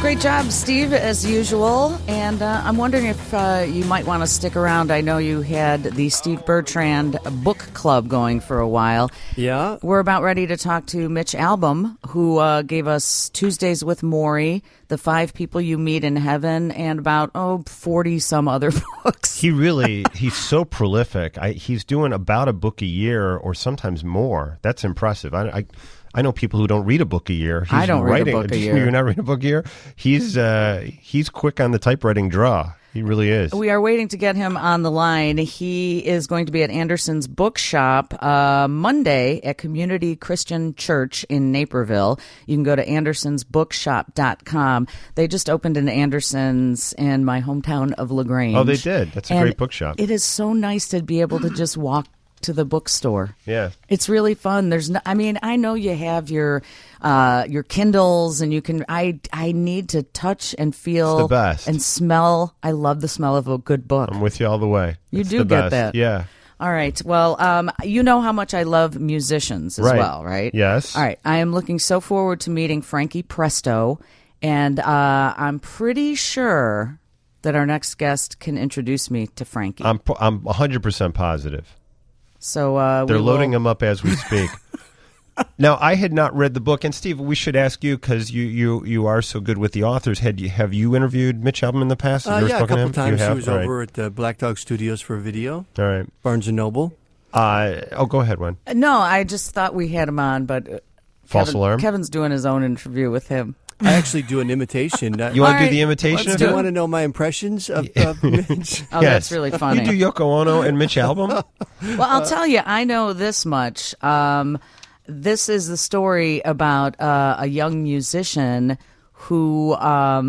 Great job, Steve, as usual. And I'm wondering if you might want to stick around. I know you had the Steve Bertrand book club going for a while. Yeah. We're about ready to talk to Mitch Albom, who gave us Tuesdays with Morrie, The 5 People You Meet in Heaven, and about, 40 some other books. He's so prolific. He's doing about a book a year or sometimes more. That's impressive. I know people who don't read a book a year. I don't read a book a year. You're not reading a book a year? He's quick on the typewriting draw. He really is. We are waiting to get him on the line. He is going to be at Anderson's Bookshop Monday at Community Christian Church in Naperville. You can go to andersonsbookshop.com. They just opened an Anderson's in my hometown of LaGrange. Oh, they did. That's a great bookshop. It is so nice to be able to just walk to the bookstore. Yeah. It's really fun. I know you have your Kindles and you can I need to touch and feel it's the best. And smell. I love the smell of a good book. I'm with you all the way. You It's do the get best. that. Yeah. All right. Well, you know how much I love musicians as well, right? Yes. All right. I am looking so forward to meeting Frankie Presto, and I'm pretty sure that our next guest can introduce me to Frankie. I'm 100% positive. So they're loading them up as we speak. Now, I had not read the book, and Steve, we should ask you because you are so good with the authors. Have you interviewed Mitch Albom in the past? Yeah, a couple times. He was over at Black Dog Studios for a video. All right, Barnes and Noble. Go ahead, Wen. No, I just thought we had him on, but false alarm. Kevin's doing his own interview with him. I actually do an imitation. You want to do the imitation? Do you want to know my impressions of Mitch? Oh, yes. That's really funny. You do Yoko Ono and Mitch Albom? Well, I'll tell you, I know this much. This is the story about a young musician who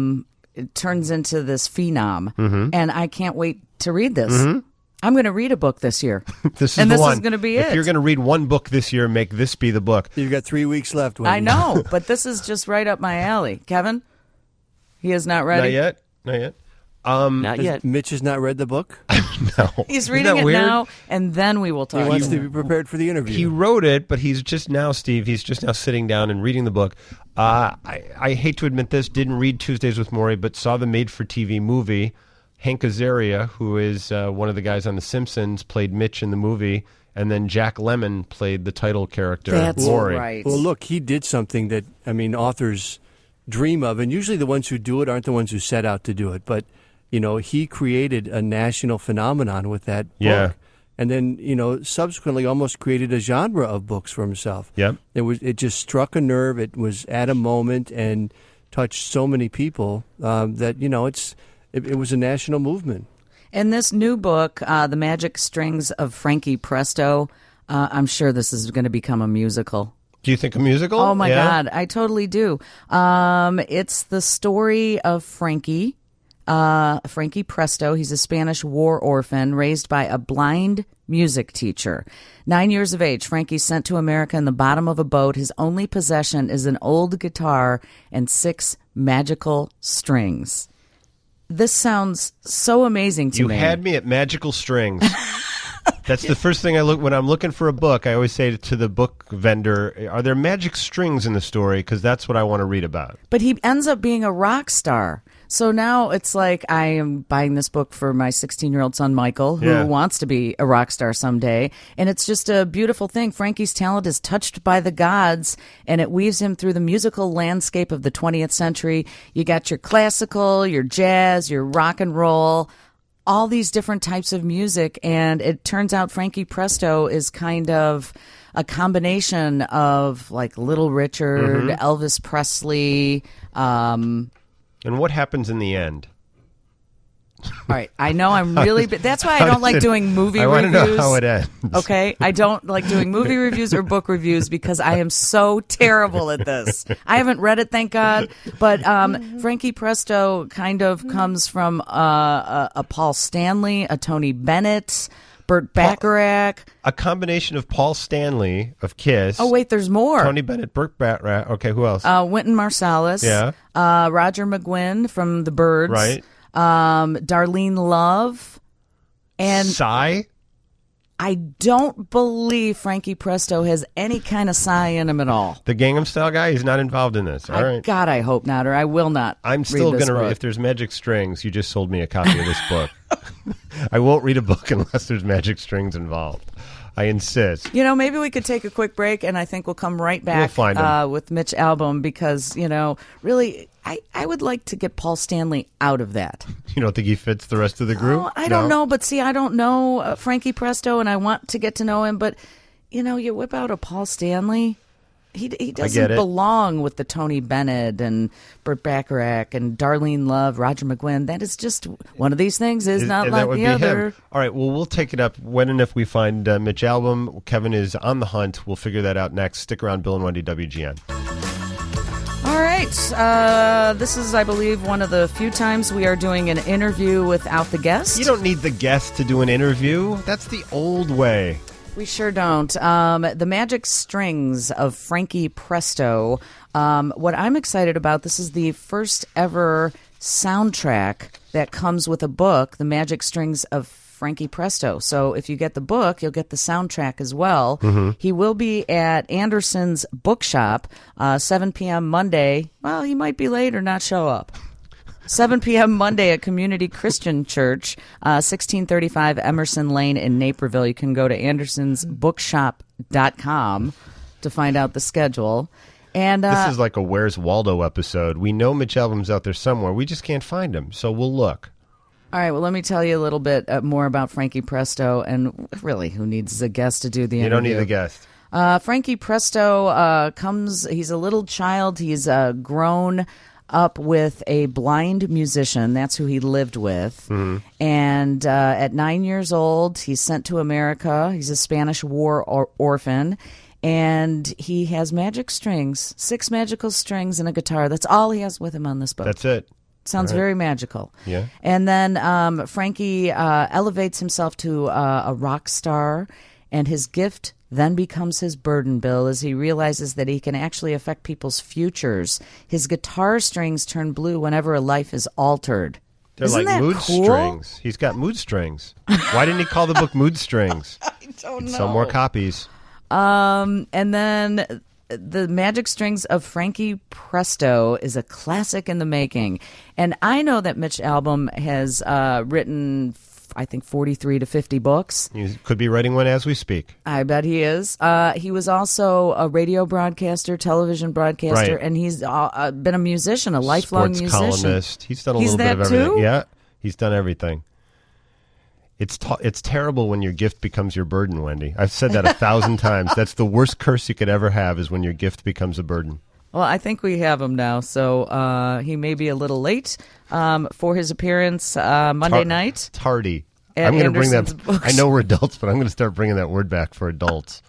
turns into this phenom, and I can't wait to read this. Mm-hmm. I'm going to read a book this year. This is going to be it. If you're going to read one book this year, make this be the book. You've got 3 weeks left. I know, but this is just right up my alley. Kevin? He is not ready? Not yet. Not yet. Mitch has not read the book? No. He's reading it now, and then we will talk. He wants to be prepared for the interview. He wrote it, but he's just now sitting down and reading the book. I hate to admit this, didn't read Tuesdays with Morrie, but saw the made-for-TV movie. Hank Azaria, who is one of the guys on The Simpsons, played Mitch in the movie, and then Jack Lemmon played the title character, Morrie. Right. Well, look, he did something that, authors dream of, and usually the ones who do it aren't the ones who set out to do it, but, he created a national phenomenon with that book. Yeah. And then, subsequently almost created a genre of books for himself. Yep. It just struck a nerve. It was at a moment and touched so many people that, it was a national movement. In this new book, The Magic Strings of Frankie Presto, I'm sure this is going to become a musical. Do you think a musical? Oh, my God. I totally do. It's the story of Frankie Presto. He's a Spanish war orphan raised by a blind music teacher. 9 years of age, Frankie's sent to America in the bottom of a boat. His only possession is an old guitar and 6 magical strings. This sounds so amazing to me. You had me at magical strings. That's the first thing I look when I'm looking for a book. I always say to the book vendor, "Are there magic strings in the story?" Because that's what I want to read about. But he ends up being a rock star. So now it's like I am buying this book for my 16-year-old son, Michael, who wants to be a rock star someday. And it's just a beautiful thing. Frankie's talent is touched by the gods, and it weaves him through the musical landscape of the 20th century. You got your classical, your jazz, your rock and roll, all these different types of music. And it turns out Frankie Presto is kind of a combination of like Little Richard, Elvis Presley, and what happens in the end? All right, I know I'm really... That's why I don't like doing movie reviews. I want to know how it ends. Okay, I don't like doing movie reviews or book reviews because I am so terrible at this. I haven't read it, thank God, but Frankie Presto kind of comes from a Paul Stanley, a Tony Bennett, Burt Bacharach. A combination of Paul Stanley of Kiss. Oh, wait, there's more. Tony Bennett, Burt Bacharach. Okay, who else? Wynton Marsalis. Yeah. Roger McGuinn from The Byrds. Right. Darlene Love. And Psy? I don't believe Frankie Presto has any kind of psi in him at all. The Gangnam Style guy, he's not involved in this. All right. God, I hope not, or I will not. I'm still going to. If there's magic strings, you just sold me a copy of this book. I won't read a book unless there's magic strings involved. I insist. Maybe we could take a quick break, and I think we'll come right back with Mitch Albom because, really, I would like to get Paul Stanley out of that. You don't think he fits the rest of the group? Oh, I don't know, but see, I don't know Frankie Presto, and I want to get to know him, but, you whip out a Paul Stanley. He doesn't belong with the Tony Bennett and Burt Bacharach and Darlene Love, Roger McGuinn. That is just one of these things is not like the other. Him. All right, well, we'll take it up when and if we find Mitch Albom. Kevin is on the hunt. We'll figure that out next. Stick around, Bill and Wendy, WGN. All right. This is, I believe, one of the few times we are doing an interview without the guest. You don't need the guest to do an interview. That's the old way. We sure don't. The Magic Strings of Frankie Presto. What I'm excited about, this is the first ever soundtrack that comes with a book, The Magic Strings of Frankie Presto. So if you get the book, you'll get the soundtrack as well. Mm-hmm. He will be at Anderson's Bookshop, 7 p.m. Monday. Well, he might be late or not show up. 7 p.m. Monday at Community Christian Church, 1635 Emerson Lane in Naperville. You can go to andersonsbookshop.com to find out the schedule. And this is like a Where's Waldo episode. We know Mitch Albom's out there somewhere. We just can't find him, so we'll look. All right, well, let me tell you a little bit more about Frankie Presto, and really, who needs a guest to do the interview? You don't need a guest. Frankie Presto he's a little child. He's grown up with a blind musician. That's who he lived with. Mm-hmm. And at 9 years old, he's sent to America. He's a Spanish war orphan. And he has magic strings, 6 magical strings and a guitar. That's all he has with him on this book. That's it. Sounds very magical. Yeah. And then Frankie elevates himself to a rock star, and his gift then becomes his burden, Bill, as he realizes that he can actually affect people's futures. His guitar strings turn blue whenever a life is altered. They're Isn't like that mood cool? strings. He's got mood strings. Why didn't he call the book Mood Strings? I don't know. Sell more copies. And then The Magic Strings of Frankie Presto is a classic in the making. And I know that Mitch Albom has written, I think, 43 to 50 books. He could be writing one as we speak. I bet he is. He was also a radio broadcaster, television broadcaster, right. And he's been a musician, a lifelong Sports musician. Columnist. He's done a little bit of everything. Too? Yeah, he's done everything. It's terrible when your gift becomes your burden, Wendy. I've said that 1,000 times. That's the worst curse you could ever have, is when your gift becomes a burden. Well, I think we have him now, so he may be a little late for his appearance Monday night. Tardy. I'm going to bring that. Books. I know we're adults, but I'm going to start bringing that word back for adults.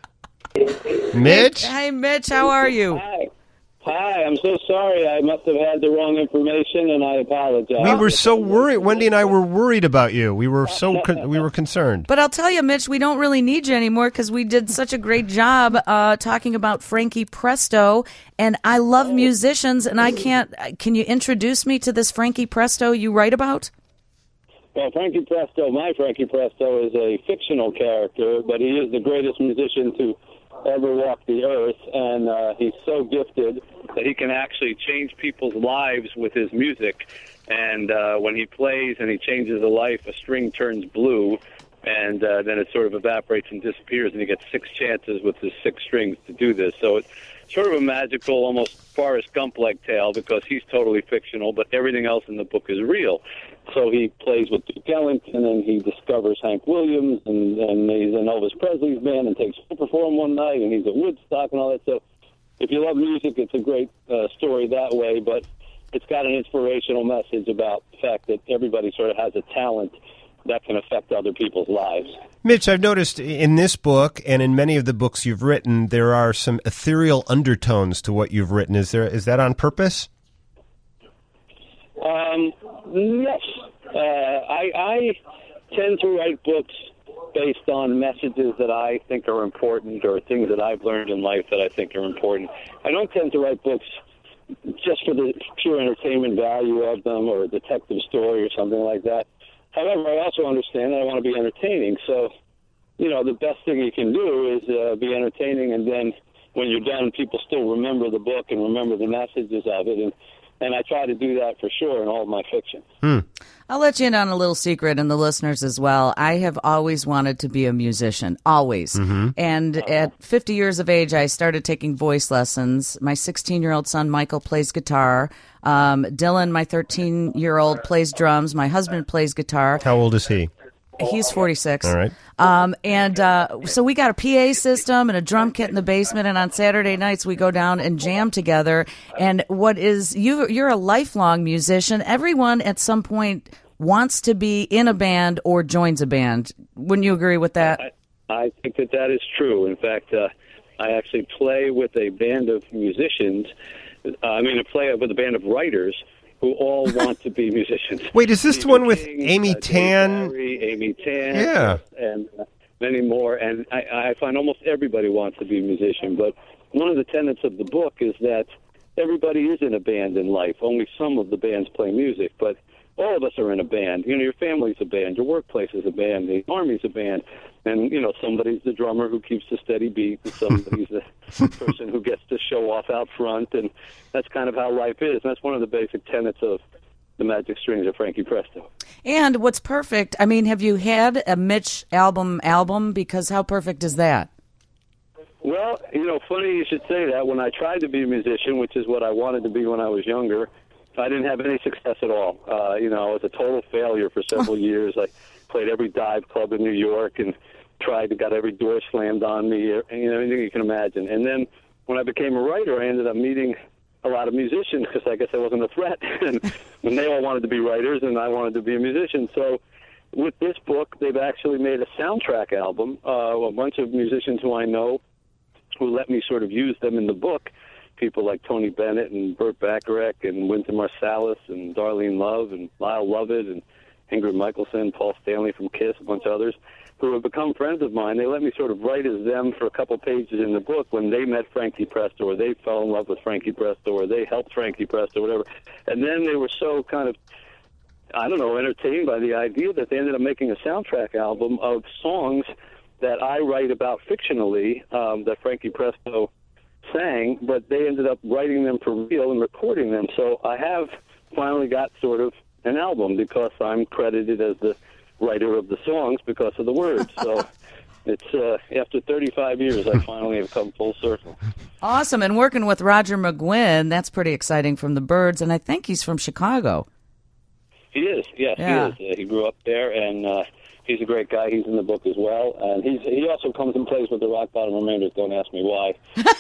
Mitch? Hey, Mitch, how are you? Hi, I'm so sorry. I must have had the wrong information, and I apologize. We were so worried. Wendy and I were worried about you. We were we were concerned. But I'll tell you, Mitch, we don't really need you anymore because we did such a great job talking about Frankie Presto, and I love musicians, and I can't. Can you introduce me to this Frankie Presto you write about? Well, Frankie Presto, my Frankie Presto, is a fictional character, but he is the greatest musician to ever walk the earth, and he's so gifted that he can actually change people's lives with his music. And when he plays and he changes a life, a string turns blue, and then it sort of evaporates and disappears, and he gets 6 chances with his 6 strings to do this. So it's sort of a magical, almost Forrest Gump-like tale, because he's totally fictional, but everything else in the book is real. So he plays with Duke Ellington, and he discovers Hank Williams, and he's in Elvis Presley's band, and takes over for him one night, and he's at Woodstock and all that. So if you love music, it's a great story that way, but it's got an inspirational message about the fact that everybody sort of has a talent that can affect other people's lives. Mitch, I've noticed in this book and in many of the books you've written, there are some ethereal undertones to what you've written. Is that on purpose? Yes. I tend to write books based on messages that I think are important, or things that I've learned in life that I think are important. I don't tend to write books just for the pure entertainment value of them, or a detective story or something like that. However, I also understand that I want to be entertaining, so the best thing you can do is be entertaining, and then when you're done, people still remember the book and remember the messages of it, and I try to do that for sure in all of my fiction. I'll let you in on a little secret, and the listeners as well. I have always wanted to be a musician, always. And at 50 years of age, I started taking voice lessons. My 16-year-old son, Michael, plays guitar. Dylan, my 13-year-old, plays drums. My husband plays guitar. How old is he? He's 46. All right. So we got a PA system and a drum kit in the basement, and on Saturday nights we go down and jam together. And you're a lifelong musician. Everyone at some point wants to be in a band or joins a band. Wouldn't you agree with that? I think that is true. In fact, I actually play with a band of musicians. I play with a band of writers who all want to be musicians. Wait, is this the one with Amy Tan? Amy Tan, yeah, and many more. And I find almost everybody wants to be a musician. But one of the tenets of the book is that everybody is in a band in life. Only some of the bands play music, but all of us are in a band. Your family's a band, your workplace is a band, the Army's a band, and somebody's the drummer who keeps the steady beat, and somebody's the person who gets to show off out front, and that's kind of how life is. And that's one of the basic tenets of the Magic Strings of Frankie Presto. And what's perfect? Have you had a Mitch album? Because how perfect is that? Well, funny you should say that. When I tried to be a musician, which is what I wanted to be when I was younger, I didn't have any success at all. I was a total failure for several years. I played every dive club in New York and got every door slammed on me, anything you can imagine. And then when I became a writer, I ended up meeting a lot of musicians because I guess I wasn't a threat. And when they all wanted to be writers and I wanted to be a musician. So with this book, they've actually made a soundtrack album, a bunch of musicians who I know who let me sort of use them in the book. People like Tony Bennett and Burt Bacharach and Wynton Marsalis and Darlene Love and Lyle Lovett and Ingrid Michaelson, Paul Stanley from Kiss, a bunch of others, who have become friends of mine. They let me sort of write as them for a couple pages in the book when they met Frankie Presto or they fell in love with Frankie Presto or they helped Frankie Presto, whatever. And then they were so kind of, entertained by the idea that they ended up making a soundtrack album of songs that I write about fictionally that Frankie Presto sang, but they ended up writing them for real and recording them. So I have finally got sort of an album because I'm credited as the writer of the songs because of the words. So it's after 35 years, I finally have come full circle. Awesome. And working with Roger McGuinn, that's pretty exciting, from the Byrds, and I think he's from Chicago. He is, yes, yeah. He is. He grew up there, and he's a great guy. He's in the book as well, and he also comes and plays with the Rock Bottom Remainders. Don't ask me why.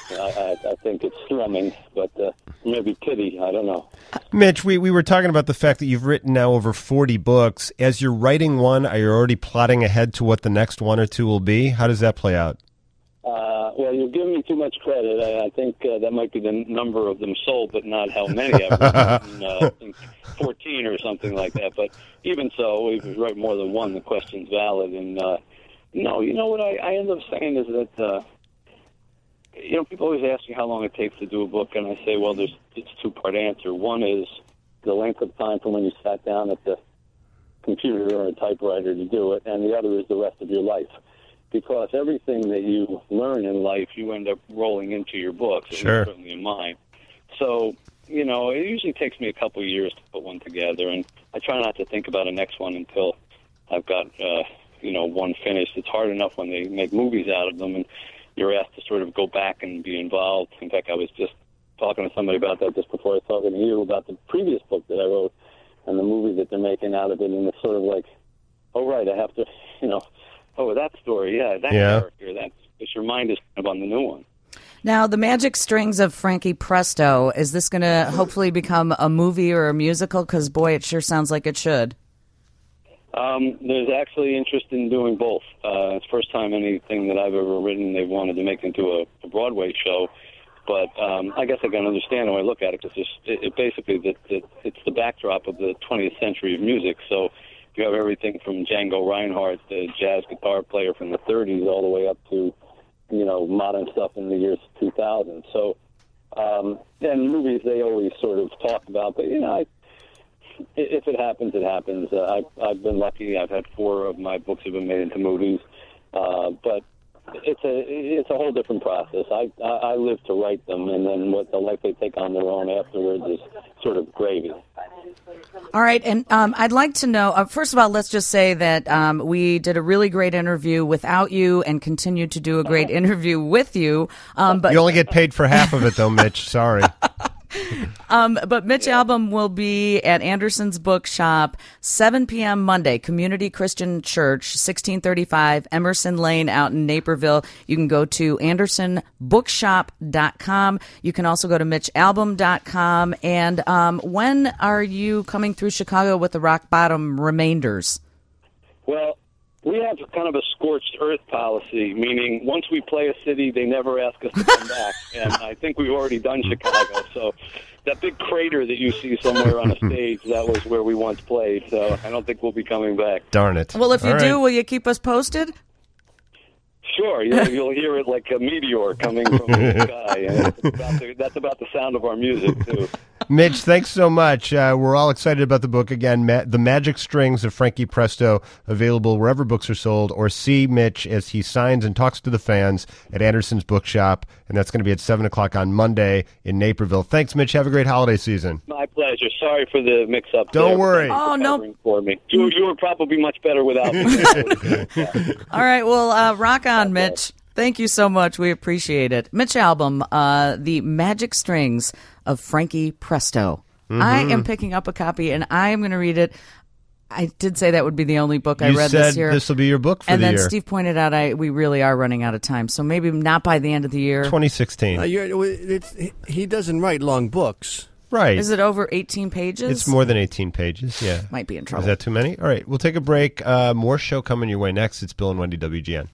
I think it's strumming, but maybe pity. I don't know. Mitch, we were talking about the fact that you've written now over 40 books. As you're writing one, are you already plotting ahead to what the next one or two will be? How does that play out? Well, you're giving me too much credit. I think that might be the number of them sold, but not how many. I think 14 or something like that. But even so, if you write more than one, the question's valid. And no, what I end up saying is that people always ask me how long it takes to do a book, and I say, well, it's a two-part answer. One is the length of time from when you sat down at the computer or a typewriter to do it, and the other is the rest of your life. Because everything that you learn in life, you end up rolling into your books, sure. Certainly in mine. So, it usually takes me a couple of years to put one together, and I try not to think about a next one until I've got, one finished. It's hard enough when they make movies out of them, and you're asked to sort of go back and be involved. In fact, I was just talking to somebody about that just before I was talking to you about the previous book that I wrote and the movie that they're making out of it, and it's sort of like, oh, right, I have to, oh, that story, character, because your mind is kind of on the new one. Now, the Magic Strings of Frankie Presto, is this going to hopefully become a movie or a musical? Because, boy, it sure sounds like it should. There's actually interest in doing both. It's the first time anything that I've ever written they've wanted to make into a Broadway show. But I guess I can understand when I look at it, because it's the backdrop of the 20th century of music. So you have everything from Django Reinhardt, the jazz guitar player from the 30s, all the way up to, modern stuff in the years 2000. So, and movies they always sort of talk about, but, if it happens, it happens. I've been lucky. I've had 4 of my books have been made into movies, But it's a whole different process. I live to write them, and then what the life they take on their own afterwards is sort of gravy. All right, and I'd like to know, first of all, let's just say that we did a really great interview without you and continue to do a great interview with you. But you only get paid for half of it, though, Mitch. Sorry. But Mitch Albom will be at Anderson's Bookshop, 7 p.m. Monday, Community Christian Church, 1635 Emerson Lane out in Naperville. You can go to AndersonBookshop.com. You can also go to MitchAlbom.com. And when are you coming through Chicago with the Rock Bottom Remainders? Well, we have kind of a scorched earth policy, meaning once we play a city, they never ask us to come back. And I think we've already done Chicago. So that big crater that you see somewhere on a stage, that was where we once played. So I don't think we'll be coming back. Darn it. Well, if you do, will you keep us posted? Sure, you'll hear it like a meteor coming from the sky. And that's about the sound of our music, too. Mitch, thanks so much. We're all excited about the book. Again, The Magic Strings of Frankie Presto, available wherever books are sold, or see Mitch as he signs and talks to the fans at Anderson's Bookshop, and that's going to be at 7 o'clock on Monday in Naperville. Thanks, Mitch. Have a great holiday season. My pleasure. Sorry for the mix-up. Don't worry. Oh, no. For me. You were probably much better without me. All right, well, rock on, Mitch. Thank you so much. We appreciate it. Mitch Albom, The Magic Strings of Frankie Presto. Mm-hmm. I am picking up a copy, and I am going to read it. I did say that would be the only book I read this year. This will be your book for the year. And then Steve pointed out we really are running out of time, so maybe not by the end of the year. 2016. He doesn't write long books. Right. Is it over 18 pages? It's more than 18 pages, yeah. Might be in trouble. Is that too many? All right, we'll take a break. More show coming your way next. It's Bill and Wendy, WGN.